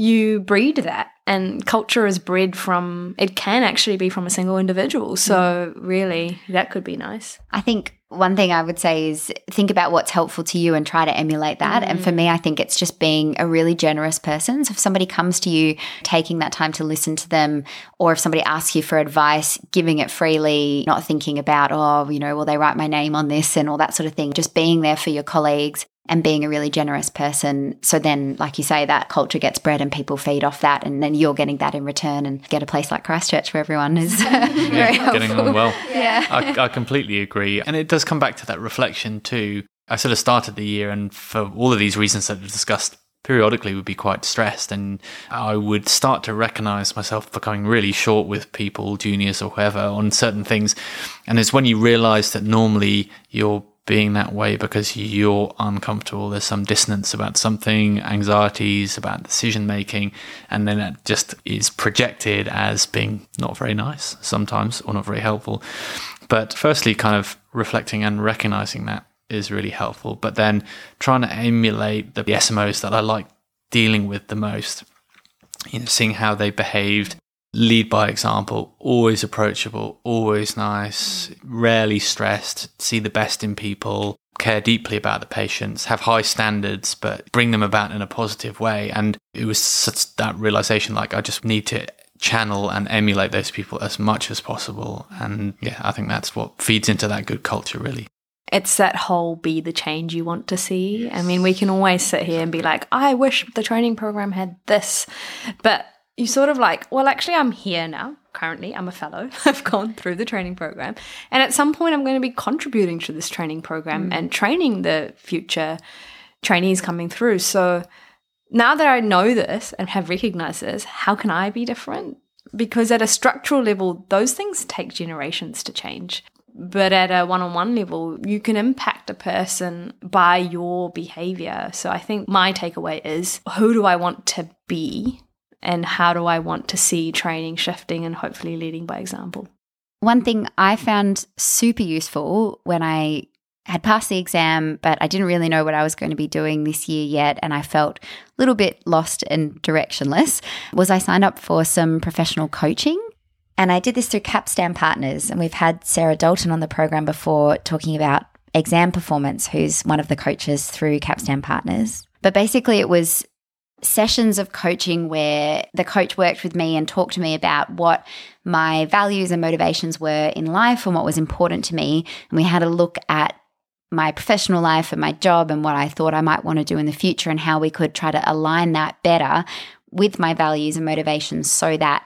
you breed that, and culture is bred from, it can actually be from a single individual. So really, that could be nice. I think one thing I would say is think about what's helpful to you and try to emulate that. And for me, I think it's just being a really generous person. So if somebody comes to you, taking that time to listen to them, or if somebody asks you for advice, giving it freely, not thinking about, will they write my name on this and all that sort of thing, just being there for your colleagues and being a really generous person. So then, like you say, that culture gets bred and people feed off that, and then you're getting that in return, and get a place like Christchurch where everyone is very helpful. Getting on well. Yeah. I completely agree. And it does come back to that reflection too. I sort of started the year, and for all of these reasons that we've discussed, periodically would be quite stressed, and I would start to recognise myself becoming really short with people, juniors or whoever, on certain things. And it's when you realise that normally you're being that way because you're uncomfortable, there's some dissonance about something, anxieties about decision making, and then that just is projected as being not very nice sometimes, or not very helpful. But firstly, kind of reflecting and recognizing that is really helpful, but then trying to emulate the SMOs that I like dealing with the most, seeing how they behaved. Lead by example, always approachable, always nice, rarely stressed, see the best in people, care deeply about the patients, have high standards, but bring them about in a positive way. And it was such that realization, like I just need to channel and emulate those people as much as possible. And yeah, I think that's what feeds into that good culture, really. It's that whole be the change you want to see. I mean, we can always sit here and be like, I wish the training program had this, but you sort of like, well, actually, I'm here now. Currently, I'm a fellow. I've gone through the training program. And at some point, I'm going to be contributing to this training program and training the future trainees coming through. So now that I know this and have recognized this, how can I be different? Because at a structural level, those things take generations to change. But at a one-on-one level, you can impact a person by your behavior. So I think my takeaway is, who do I want to be? And how do I want to see training shifting and hopefully leading by example? One thing I found super useful when I had passed the exam, but I didn't really know what I was going to be doing this year yet, and I felt a little bit lost and directionless, was I signed up for some professional coaching. And I did this through Capstan Partners, and we've had Sarah Dalton on the program before talking about exam performance, who's one of the coaches through Capstan Partners. But basically it was sessions of coaching where the coach worked with me and talked to me about what my values and motivations were in life and what was important to me. And we had a look at my professional life and my job and what I thought I might want to do in the future and how we could try to align that better with my values and motivations so that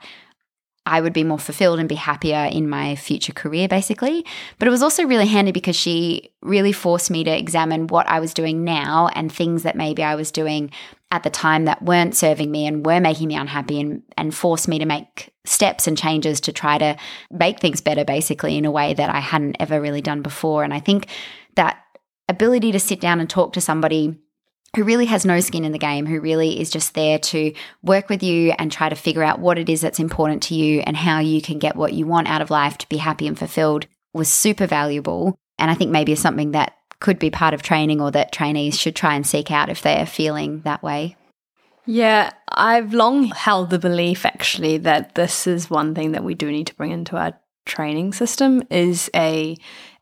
I would be more fulfilled and be happier in my future career, basically. But it was also really handy because she really forced me to examine what I was doing now and things that maybe I was doing at the time that weren't serving me and were making me unhappy, and forced me to make steps and changes to try to make things better, basically, in a way that I hadn't ever really done before. And I think that ability to sit down and talk to somebody who really has no skin in the game, who really is just there to work with you and try to figure out what it is that's important to you and how you can get what you want out of life to be happy and fulfilled, was super valuable. And I think maybe is something that could be part of training, or that trainees should try and seek out if they're feeling that way. Yeah, I've long held the belief actually that this is one thing that we do need to bring into our training system, is a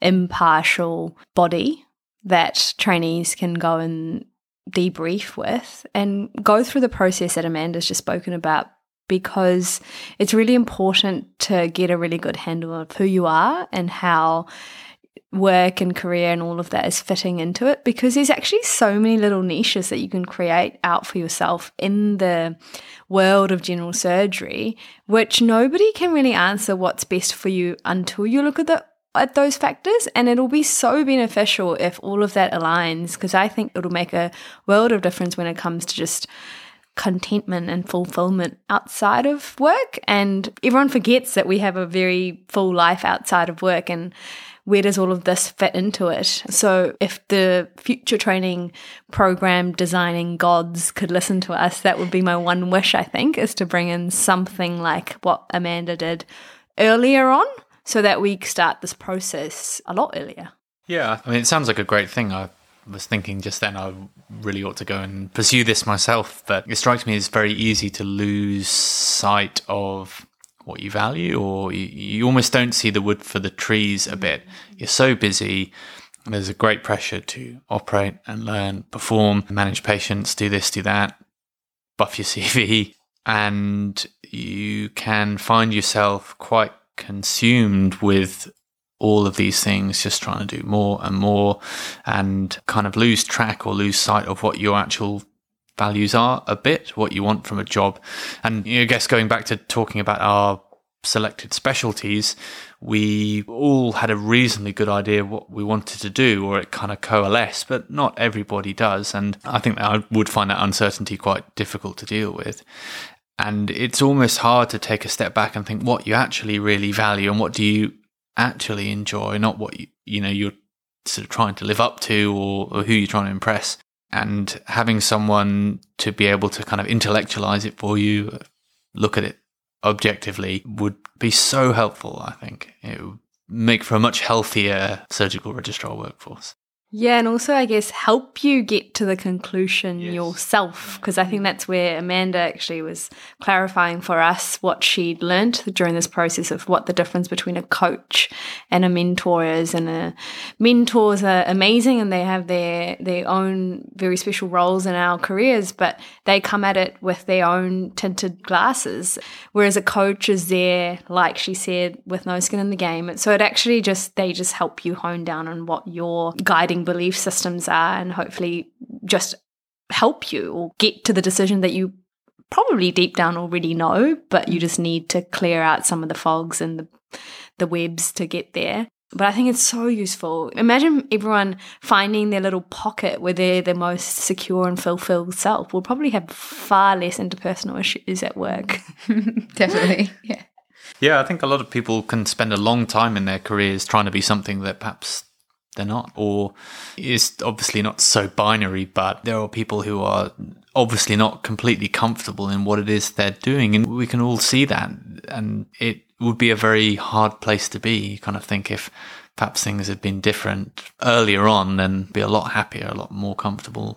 impartial body that trainees can go and debrief with and go through the process that Amanda's just spoken about, because it's really important to get a really good handle of who you are and how work and career and all of that is fitting into it, because there's actually so many little niches that you can create out for yourself in the world of general surgery, which nobody can really answer what's best for you until you look at those factors. And it'll be so beneficial if all of that aligns, because I think it'll make a world of difference when it comes to just contentment and fulfillment outside of work. And everyone forgets that we have a very full life outside of work, and where does all of this fit into it? So if the future training program designing gods could listen to us, that would be my one wish, I think, is to bring in something like what Amanda did earlier on, so that we start this process a lot earlier. Yeah, I mean, it sounds like a great thing. I was thinking just then I really ought to go and pursue this myself. But it strikes me as very easy to lose sight of what you value, or you almost don't see the wood for the trees a bit. You're so busy. There's a great pressure to operate and learn, perform, manage patients, do this, do that, buff your CV. And you can find yourself quite consumed with all of these things, just trying to do more and more, and kind of lose track or lose sight of what your actual values are a bit, what you want from a job. And I guess going back to talking about our selected specialties, we all had a reasonably good idea what we wanted to do, or it kind of coalesced, but not everybody does. And I think that I would find that uncertainty quite difficult to deal with. And it's almost hard to take a step back and think what you actually really value and what do you actually enjoy, not what you're sort of trying to live up to or who you're trying to impress. And having someone to be able to kind of intellectualize it for you, look at it objectively, would be so helpful. I think it would make for a much healthier surgical registrar workforce. Yeah, and also, I guess, help you get to the conclusion yourself, because I think that's where Amanda actually was clarifying for us what she'd learnt during this process of what the difference between a coach and a mentor is. And mentors are amazing and they have their own very special roles in our careers, but they come at it with their own tinted glasses, whereas a coach is there, like she said, with no skin in the game. So it actually they just help you hone down on what your guiding belief systems are, and hopefully just help you or get to the decision that you probably deep down already know, but you just need to clear out some of the fogs and the webs to get there. But I think it's so useful. Imagine everyone finding their little pocket where they're the most secure and fulfilled self. We'll probably have far less interpersonal issues at work. Definitely, yeah. Yeah, I think a lot of people can spend a long time in their careers trying to be something that perhaps they're not, or is obviously not so binary, but there are people who are obviously not completely comfortable in what it is they're doing, and we can all see that, and it would be a very hard place to be. You kind of think if perhaps things had been different earlier on, then be a lot happier, a lot more comfortable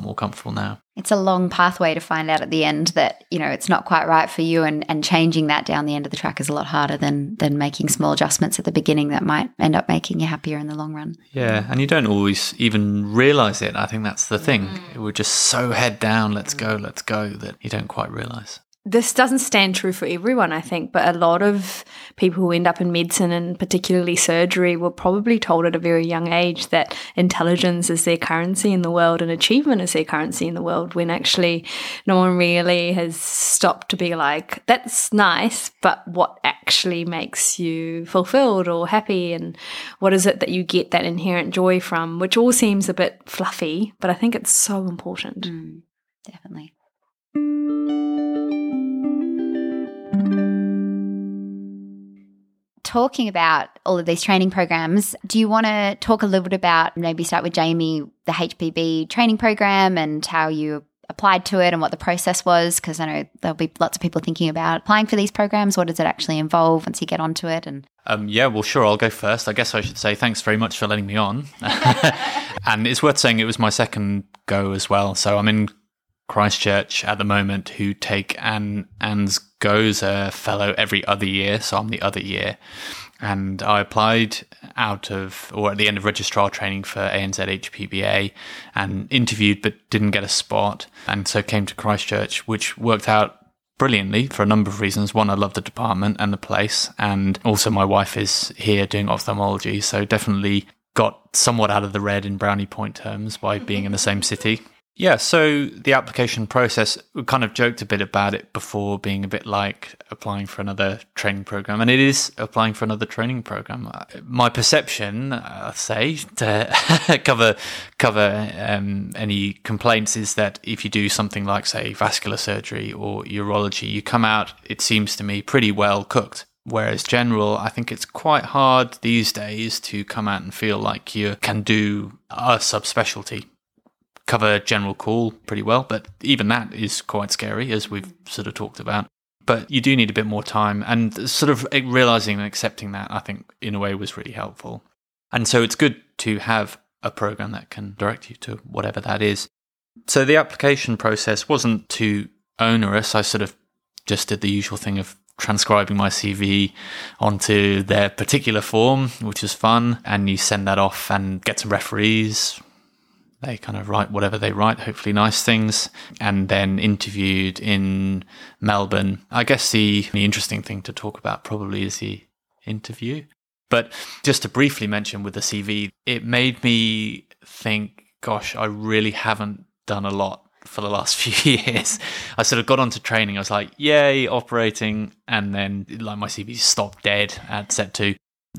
now. It's a long pathway to find out at the end that, it's not quite right for you, and changing that down the end of the track is a lot harder than making small adjustments at the beginning that might end up making you happier in the long run. Yeah, and you don't always even realise it. I think that's the thing. We're just so head down, let's go, that you don't quite realise. This doesn't stand true for everyone, I think, but a lot of people who end up in medicine and particularly surgery were probably told at a very young age that intelligence is their currency in the world and achievement is their currency in the world, when actually no one really has stopped to be like, that's nice, but what actually makes you fulfilled or happy, and what is it that you get that inherent joy from, which all seems a bit fluffy, but I think it's so important. Definitely. Talking about all of these training programs, do you want to talk a little bit about, maybe start with Jamie, the HPB training program and how you applied to it and what the process was? Because I know there'll be lots of people thinking about applying for these programs. What does it actually involve once you get onto it? And yeah, well, sure, I'll go first. I guess I should say thanks very much for letting me on. And it's worth saying it was my second go as well. So I'm in Christchurch at the moment, who take Anne's goes a fellow every other year, so I'm the other year, and I applied at the end of registrar training for ANZ HPBA and interviewed but didn't get a spot, and so came to Christchurch, which worked out brilliantly for a number of reasons. One, I love the department and the place, and also my wife is here doing ophthalmology, so definitely got somewhat out of the red in Brownie Point terms by being in the same city. Yeah, so the application process, we kind of joked a bit about it before, being a bit like applying for another training program, and it is applying for another training program. My perception, say, to cover any complaints, is that if you do something like, say, vascular surgery or urology, you come out, it seems to me, pretty well cooked. Whereas general, I think it's quite hard these days to come out and feel like you can do a subspecialty. Cover general call pretty well, but even that is quite scary, as we've sort of talked about. But you do need a bit more time, and sort of realising and accepting that, I think, in a way, was really helpful. And so it's good to have a program that can direct you to whatever that is. So the application process wasn't too onerous. I sort of just did the usual thing of transcribing my CV onto their particular form, which is fun. And you send that off and get some referees. They kind of write whatever they write, hopefully nice things, and then interviewed in Melbourne. I guess the interesting thing to talk about probably is the interview. But just to briefly mention with the CV, it made me think, gosh, I really haven't done a lot for the last few years. I sort of got onto training. I was like, yay, operating. And then like my CV stopped dead at set 2.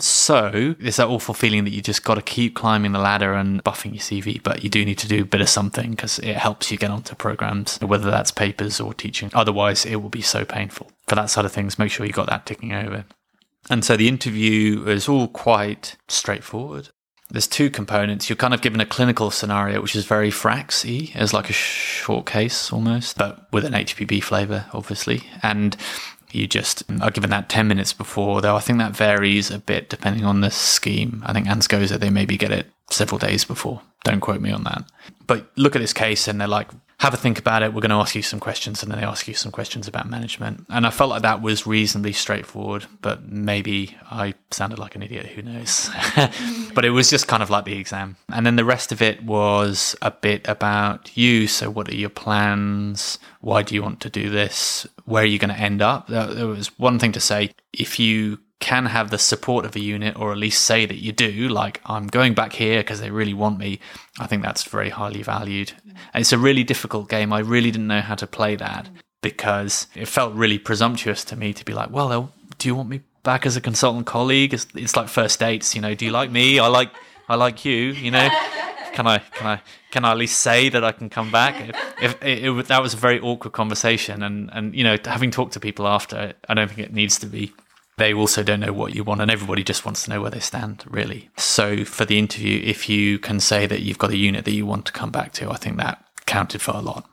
So there's that awful feeling that you just got to keep climbing the ladder and buffing your CV, but you do need to do a bit of something because it helps you get onto programs, whether that's papers or teaching. Otherwise, it will be so painful. For that side of things, make sure you got that ticking over. And so the interview is all quite straightforward. There's 2 components. You're kind of given a clinical scenario, which is very Frax-y, as like a short case almost, but with an HPB flavour, obviously. And you just are given that 10 minutes before, though I think that varies a bit depending on the scheme. I think ANZCOSA, they maybe get it several days before. Don't quote me on that. But look at this case and they're like, have a think about it. We're going to ask you some questions. And then they ask you some questions about management. And I felt like that was reasonably straightforward, but maybe I sounded like an idiot. Who knows? But it was just kind of like the exam. And then the rest of it was a bit about you. So what are your plans? Why do you want to do this? Where are you going to end up? There was one thing to say. If you can have the support of a unit, or at least say that you do, like, I'm going back here because they really want me, I think that's very highly valued. And it's a really difficult game. I really didn't know how to play that because it felt really presumptuous to me to be like, well, do you want me back as a consultant colleague? It's like first dates, do you like me? I like you, Can I at least say that I can come back? If that was a very awkward conversation, and having talked to people after, I don't think it needs to be. They also don't know what you want, and everybody just wants to know where they stand, really. So for the interview, if you can say that you've got a unit that you want to come back to, I think that counted for a lot.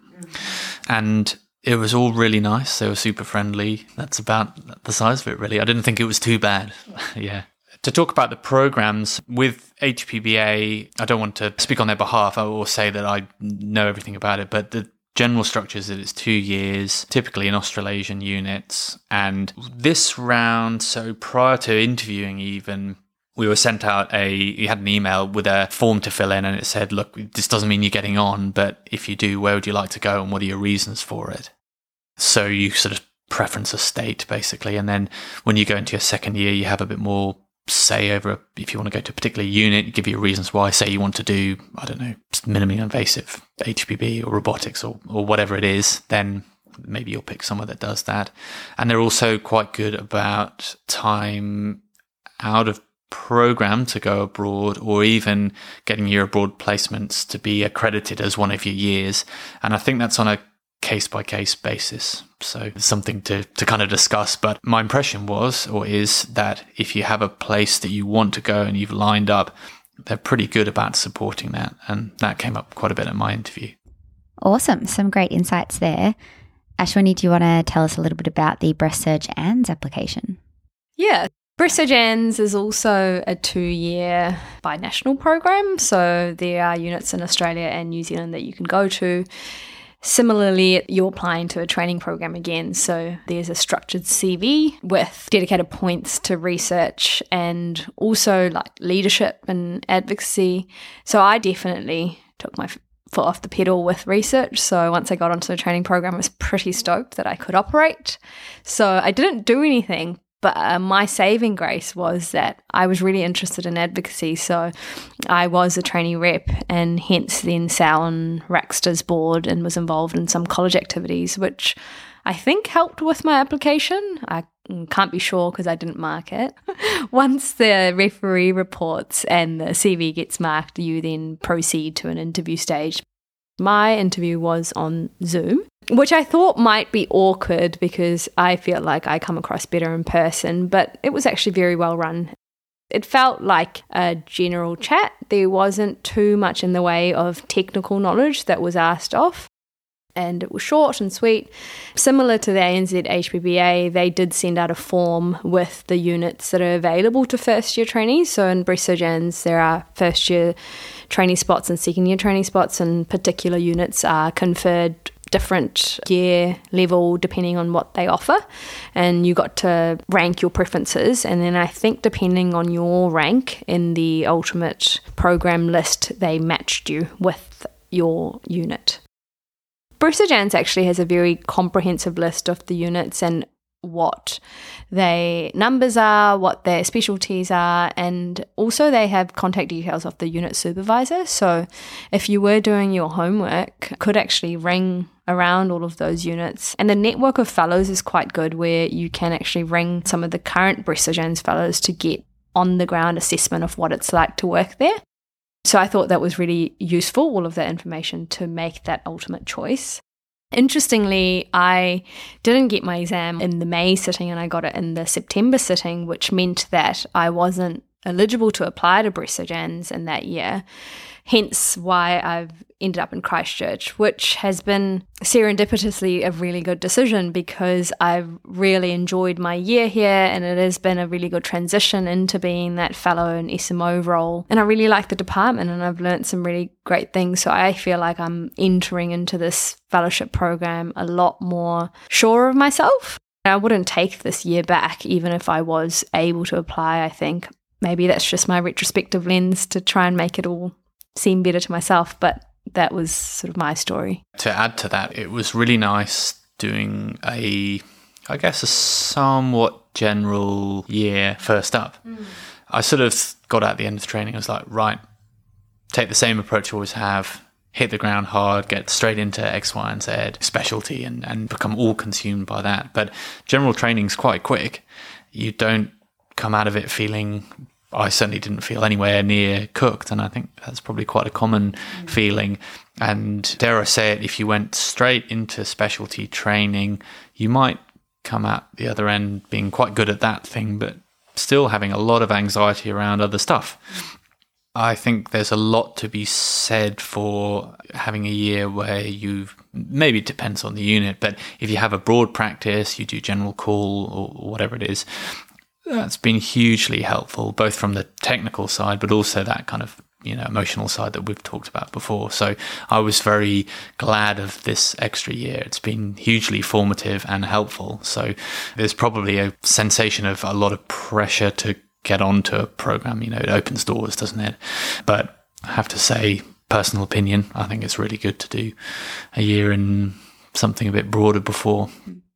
And it was all really nice. They were super friendly. That's about the size of it, really. I didn't think it was too bad. Yeah. To talk about the programs with HPBA, I don't want to speak on their behalf or say that I know everything about it, but the general structure is that it's 2 years, typically in Australasian units. And this round, so prior to interviewing even, we were sent out you had an email with a form to fill in, and it said, look, this doesn't mean you're getting on, but if you do, where would you like to go and what are your reasons for it? So you sort of preference a state, basically. And then when you go into your second year, you have a bit more say over if you want to go to a particular unit, give you reasons why. Say you want to do, I don't know, minimally invasive HPB or robotics or whatever it is, then maybe you'll pick somewhere that does that. And they're also quite good about time out of program to go abroad, or even getting your abroad placements to be accredited as one of your years. And I think that's on a case-by-case basis. So it's something to kind of discuss. But my impression is that if you have a place that you want to go and you've lined up, they're pretty good about supporting that. And that came up quite a bit at my interview. Awesome. Some great insights there. Ashwini, do you want to tell us a little bit about the Breast Surge ANZ application? Yeah. Breast Surge ANZ is also a 2-year binational program. So there are units in Australia and New Zealand that you can go to. Similarly, you're applying to a training program again. So there's a structured CV with dedicated points to research and also like leadership and advocacy. So I definitely took my foot off the pedal with research. So once I got onto the training program, I was pretty stoked that I could operate. So I didn't do anything. But my saving grace was that I was really interested in advocacy. So I was a trainee rep and hence then sat on Raxta's board and was involved in some college activities, which I think helped with my application. I can't be sure because I didn't mark it. Once the referee reports and the CV gets marked, you then proceed to an interview stage. My interview was on Zoom, which I thought might be awkward because I feel like I come across better in person, but it was actually very well run. It felt like a general chat. There wasn't too much in the way of technical knowledge that was asked of. and it was short and sweet. Similar to the ANZ HPBA, they did send out a form with the units that are available to first-year trainees. So in breast surgeons, there are first-year trainee spots and second-year trainee spots, and particular units are conferred different year level depending on what they offer, and you got to rank your preferences, and then I think depending on your rank in the ultimate program list, they matched you with your unit. Breast surgeons actually has a very comprehensive list of the units and what their numbers are, what their specialties are, and also they have contact details of the unit supervisor. So if you were doing your homework, could actually ring around all of those units. And the network of fellows is quite good, where you can actually ring some of the current breast surgeons fellows to get on the ground assessment of what it's like to work there. So I thought that was really useful, all of that information, to make that ultimate choice. Interestingly, I didn't get my exam in the May sitting and I got it in the September sitting, which meant that I wasn't eligible to apply to breast surgeons in that year. Hence why I've ended up in Christchurch, which has been serendipitously a really good decision because I've really enjoyed my year here, and it has been a really good transition into being that fellow and SMO role. And I really like the department and I've learned some really great things. So I feel like I'm entering into this fellowship program a lot more sure of myself. I wouldn't take this year back even if I was able to apply. I think maybe that's just my retrospective lens to try and make it all seem better to myself, but that was sort of my story. To add to that, it was really nice doing a somewhat general year first up. I sort of got at the end of the training, I was like, right, take the same approach you always have, hit the ground hard, get straight into X, Y, and Z specialty and become all consumed by that. But general training's quite quick. You don't come out of it feeling, I certainly didn't feel anywhere near cooked, and I think that's probably quite a common feeling. And dare I say it, if you went straight into specialty training, you might come out the other end being quite good at that thing, but still having a lot of anxiety around other stuff. I think there's a lot to be said for having a year where maybe it depends on the unit, but if you have a broad practice, you do general call or whatever it is, that's been hugely helpful, both from the technical side, but also that kind of, emotional side that we've talked about before. So I was very glad of this extra year. It's been hugely formative and helpful. So there's probably a sensation of a lot of pressure to get onto a program. It opens doors, doesn't it? But I have to say, personal opinion, I think it's really good to do a year in something a bit broader before.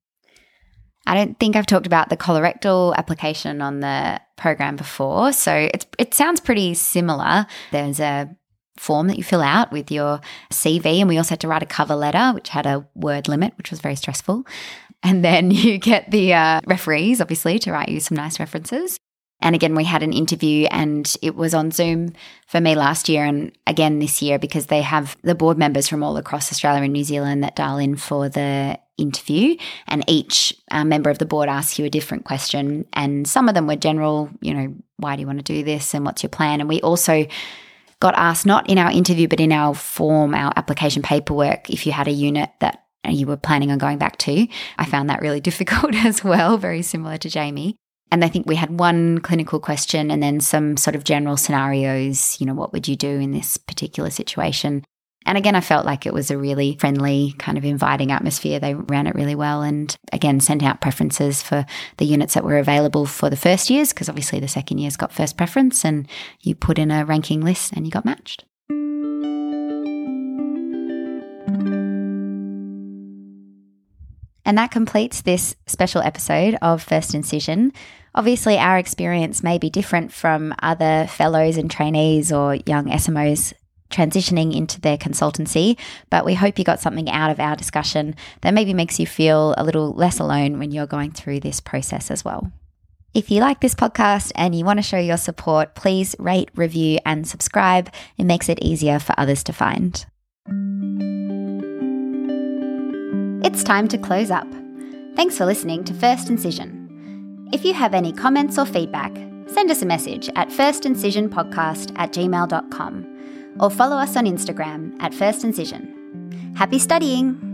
I don't think I've talked about the colorectal application on the program before, so it sounds pretty similar. There's a form that you fill out with your CV, and we also had to write a cover letter, which had a word limit, which was very stressful. And then you get the referees, obviously, to write you some nice references. And again, we had an interview, and it was on Zoom for me last year and again this year, because they have the board members from all across Australia and New Zealand that dial in for the interview, and each member of the board asks you a different question, and some of them were general, why do you want to do this and what's your plan? And we also got asked, not in our interview but in our form, our application paperwork, if you had a unit that you were planning on going back to. I found that really difficult as well, very similar to Jamie. And I think we had one clinical question and then some sort of general scenarios, what would you do in this particular situation? And again, I felt like it was a really friendly, kind of inviting atmosphere. They ran it really well, and again, sent out preferences for the units that were available for the first years, because obviously the second years got first preference, and you put in a ranking list and you got matched. And that completes this special episode of First Incision. Obviously, our experience may be different from other fellows and trainees or young SMOs transitioning into their consultancy, but we hope you got something out of our discussion that maybe makes you feel a little less alone when you're going through this process as well. If you like this podcast and you want to show your support, please rate, review, and subscribe. It makes it easier for others to find. It's time to close up. Thanks for listening to First Incision. If you have any comments or feedback, send us a message at firstincisionpodcast@gmail.com or follow us on Instagram @firstincision. Happy studying!